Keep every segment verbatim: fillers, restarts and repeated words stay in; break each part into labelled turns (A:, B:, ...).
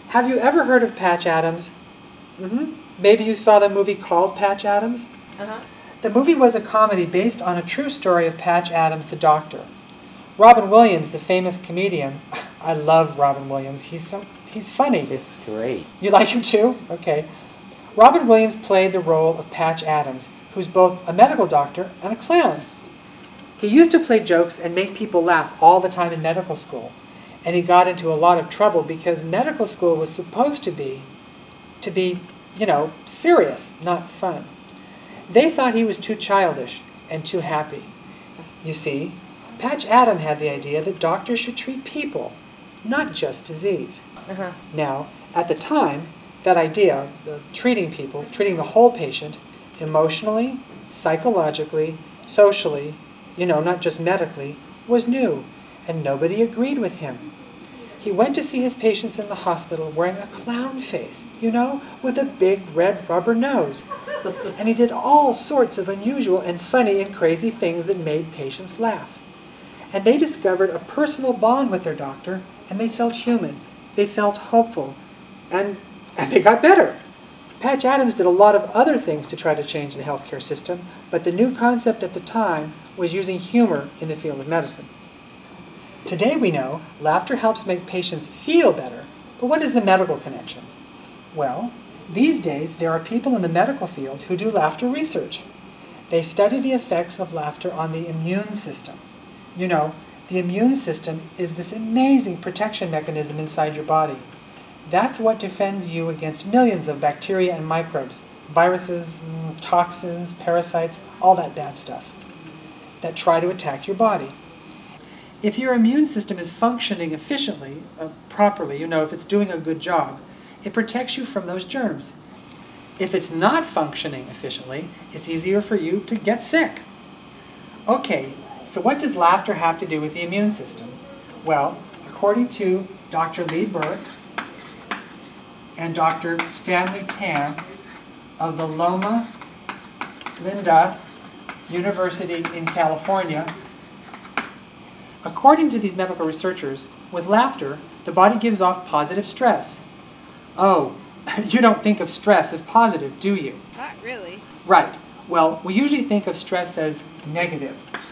A: Have you ever heard of Patch Adams? Mm-hmm. Maybe you saw the movie called Patch Adams?
B: Uh-huh.
A: The movie was a comedy based on a true story of Patch Adams, the doctor. Robin Williams, the famous comedian, I love Robin Williams. He's so he's funny.
C: It's great.
A: You like him too? Okay. Robin Williams played the role of Patch Adams, who's both a medical doctor and a clown. He used to play jokes and make people laugh all the time in medical school. And he got into a lot of trouble because medical school was supposed to be, to be, you know, serious, not fun. They thought he was too childish and too happy. You see, Patch Adams had the idea that doctors should treat people, not just disease.
B: Uh-huh.
A: Now, at the time, that idea, the treating people, treating the whole patient, emotionally, psychologically, socially, you know, not just medically, was new, and nobody agreed with him. He went to see his patients in the hospital wearing a clown face, you know, with a big red rubber nose. And he did all sorts of unusual and funny and crazy things that made patients laugh. And they discovered a personal bond with their doctor, and they felt human. They felt hopeful, and, and they got better. Patch Adams did a lot of other things to try to change the healthcare system, but the new concept at the time was using humor in the field of medicine. Today we know laughter helps make patients feel better, but what is the medical connection? Well, these days there are people in the medical field who do laughter research. They study the effects of laughter on the immune system. You know, the immune system is this amazing protection mechanism inside your body. That's what defends you against millions of bacteria and microbes, viruses, toxins, parasites, all that bad stuff that try to attack your body. If your immune system is functioning efficiently, uh, properly, you know, if it's doing a good job, it protects you from those germs. If it's not functioning efficiently, it's easier for you to get sick. Okay, so what does laughter have to do with the immune system? Well, according to Doctor Lee Burke and Doctor Stanley Tan of the Loma Linda University in California, according to these medical researchers, with laughter, the body gives off positive stress. Oh, you don't think of stress as positive, do you?
B: Not really.
A: Right. Well, we usually think of stress as negative.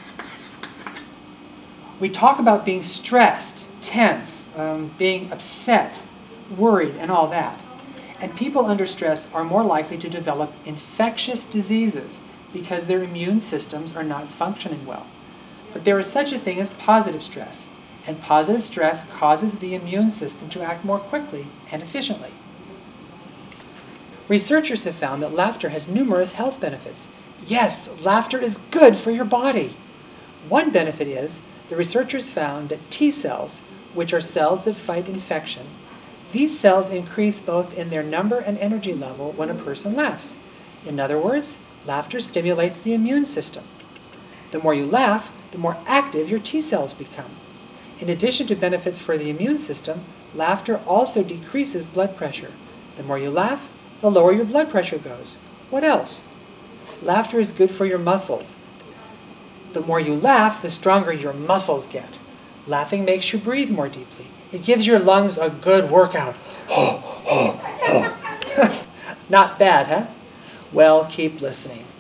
A: We talk about being stressed, tense, um, being upset, worried, and all that. And people under stress are more likely to develop infectious diseases because their immune systems are not functioning well. But there is such a thing as positive stress, and positive stress causes the immune system to act more quickly and efficiently. Researchers have found that laughter has numerous health benefits. Yes, laughter is good for your body. One benefit is the researchers found that T cells, which are cells that fight infection, these cells increase both in their number and energy level when a person laughs. In other words, laughter stimulates the immune system. The more you laugh, the more active your T cells become. In addition to benefits for the immune system, laughter also decreases blood pressure. The more you laugh, the lower your blood pressure goes. What else? Laughter is good for your muscles. The more you laugh, the stronger your muscles get. Laughing makes you breathe more deeply. It gives your lungs a good workout. Not bad, huh? Well, keep listening.